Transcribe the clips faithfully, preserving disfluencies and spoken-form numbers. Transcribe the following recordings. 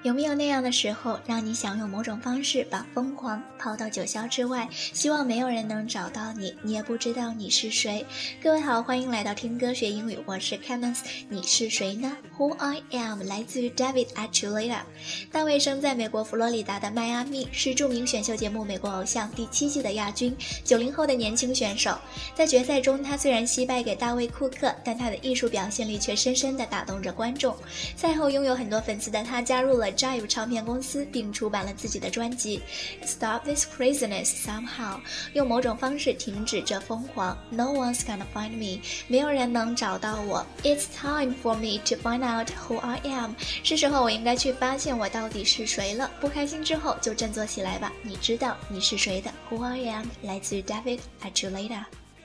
有没有那样的时候，让你想用某种方式把疯狂抛到九霄之外，希望没有人能找到你，你也不知道你是谁。各位好，欢迎来到听歌学英语，我是 Clemens。 你是谁呢？ Who I am 来自于 David Archuleta。 大卫生在美国佛罗里达的迈阿密，是著名选秀节目美国偶像第七季的亚军，九零后的年轻选手。在决赛中，他虽然惜败给大卫库克，但他的艺术表现力却深深地打动着观众。赛后拥有很多粉丝的他加入了Jive 唱片公司，并出版了自己的专辑 Stop This Craziness Somehow， 用某种方式停止这疯狂。 No one's gonna find me， 没有人能找到我。 It's time for me to find out who I am， 是时候我应该去发现我到底是谁了。不开心之后就振作起来吧，你知道你是谁的。 Who I am 来自于 David Archuleta。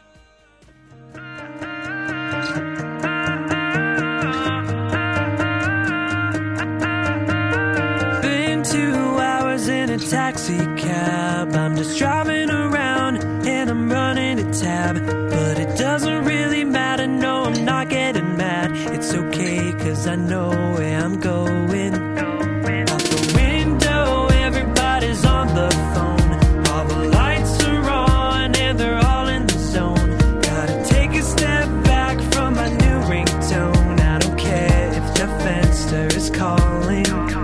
Taxi cab, I'm just driving around and I'm running a tab, but it doesn't really matter, no I'm not getting mad, it's okay cause I know where I'm going. Out the window everybody's on the phone, all the lights are on and they're all in the zone. Gotta take a step back from my new ringtone, I don't care if the fenster is calling.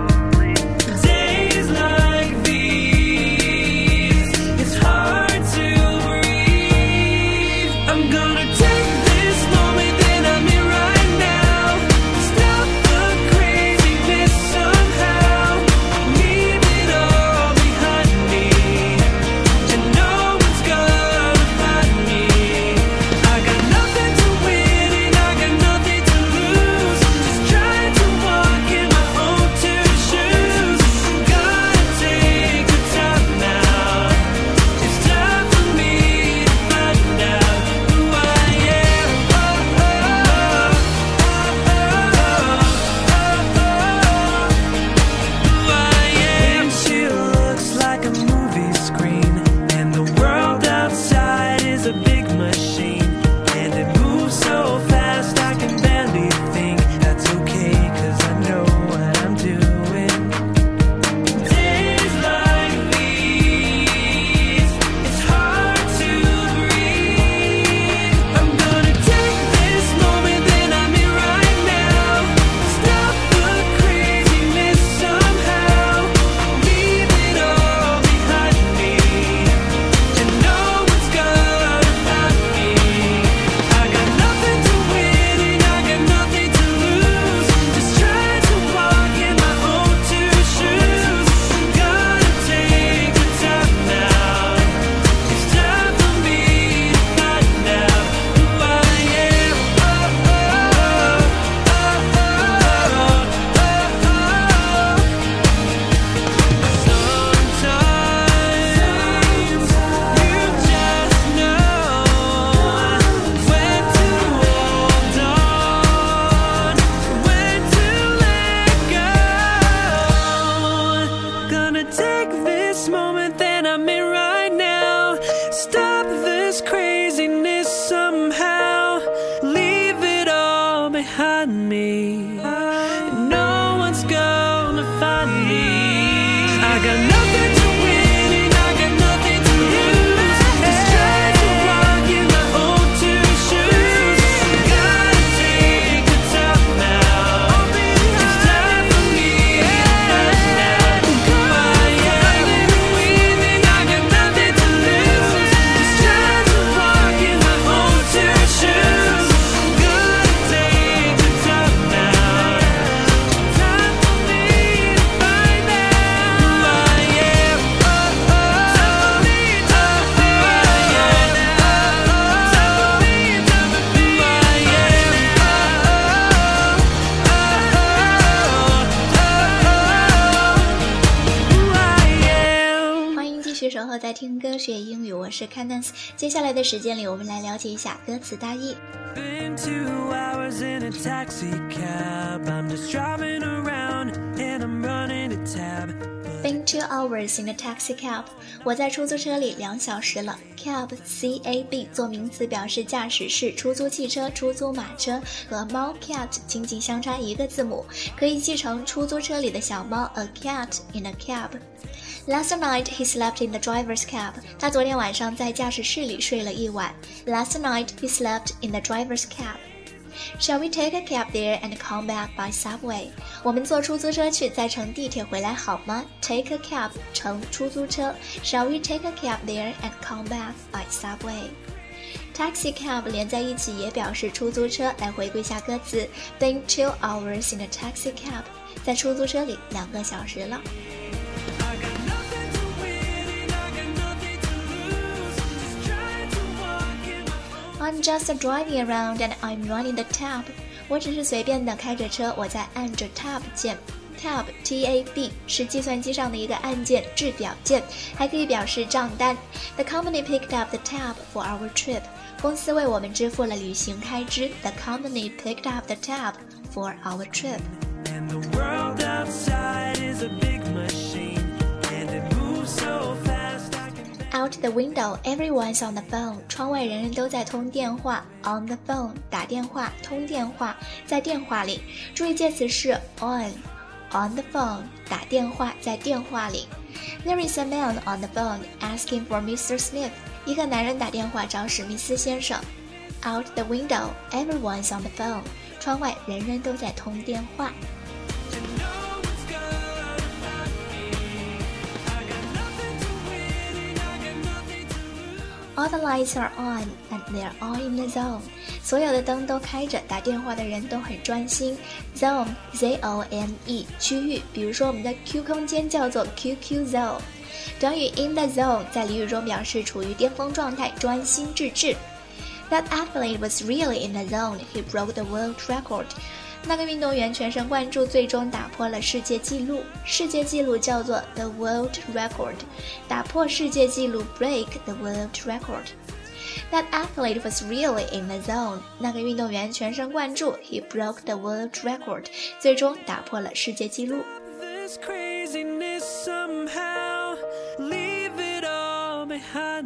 在听歌学英语，我是 Candice。 接下来的时间里，我们来了解一下歌词大意。 Been two hours in a taxi cab, I'm just driving around and I'm running a tab. Been two hours in a taxi cab. 我在出租车里两小时了。Cab, C A B 做名词表示驾驶室、出租汽车、出租马车，和猫 cat 仅仅相差一个字母，可以记成出租车里的小猫 a cat in a cab。Last night he slept in the driver's cab. 他昨天晚上在驾驶室里睡了一晚。Last night he slept in the driver's cab.Shall we take a cab there and come back by subway? 我们坐出租车去，再乘地铁回来好吗？ Take a cab 乘出租车。Shall we take a cab there and come back by subway? Taxi cab 连在一起也表示出租车。来回归下歌词 Been two hours in a taxi cab. 在出租车里两个小时了。I'm just driving around and I'm running the tab. 我只是随便的开着车，我在按着 tab 键。Tab, T A B 是计算机上的一个按键，制表键，还可以表示账单。The company picked up the tab for our trip. 公司为我们支付了旅行开支。The company picked up the tab for our trip. And the world outside is a big machine, and it moves so fast.Out the window, everyone's on the phone. 窗外人人都在通电话。On the phone, 打电话，通电话，在电话里。注意介词是 on. On the phone, 打电话，在电话里。There is a man on the phone asking for Mister Smith. 一个男人打电话找史密斯先生。Out the window, everyone's on the phone. 窗外人人都在通电话。All the lights are on and they're all in the zone. 所有的灯都开着，打电话的人都很专心。Zone, Z O N E 区域，比如说我们的 Q 空间叫做 Q Q zone。短语 in the zone 在俚语中表示处于巅峰状态，专心致志。That athlete was really in the zone. He broke the world record. 那个运动员全神贯注，最终打破了世界纪录。世界纪录叫做 the world record. 打破世界纪录 break the world record. That athlete was really in the zone. 那个运动员全神贯注 He broke the world record. 最终打破了世界纪录。This craziness somehow, leave it all behind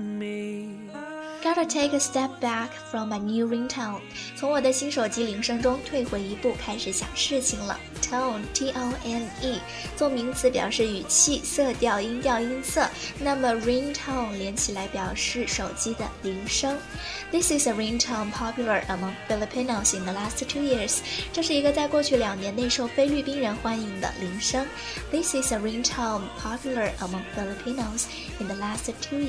me.Gotta take a step back from my new ringtone. 从我的新手机铃声中退回一步，开始想事情了。Tone, T O N E 做名词表示语气、色调、音调、音色。那么 ringtone 连起来表示手机的铃声。This is a ringtone popular among Filipinos in the last two years. 这是一个在过去两年内受菲律宾人欢迎的铃声。This is a ringtone popular among Filipinos in the last two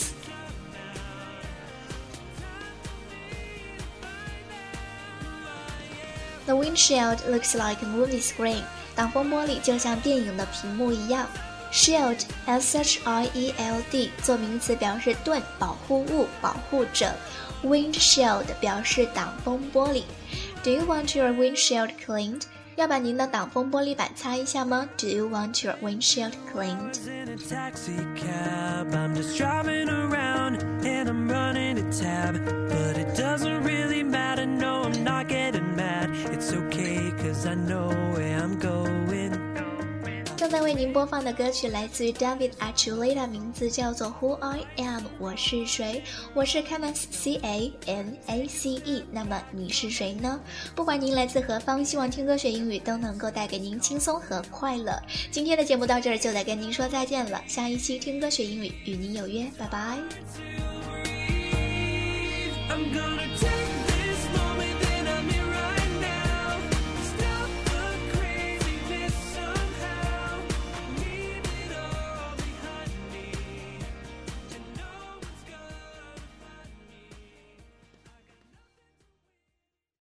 years.The windshield looks like a movie screen. 挡风玻璃就像电影的屏幕一样。Shield, S H I E L D 做名词表示盾、保护物、保护者。Windshield 表示挡风玻璃。Do you want your windshield cleaned? 要把您的挡风玻璃板擦一下吗？ Do you want your windshield cleaned? In a taxi cab, I'm just driving around and I'm running a tab, but it doesn't really matter, no, I'm not getting mad. It's okay, cause I know where I'm going. 正在为您播放的歌曲来自于 David Archuleta， 名字叫做 Who I Am， 我是谁？我是 Camas C A N A C E。 那么你是谁呢？不管您来自何方，希望听歌学英语都能够带给您轻松和快乐。今天的节目到这儿就得跟您说再见了，下一期听歌学英语与您有约，拜拜。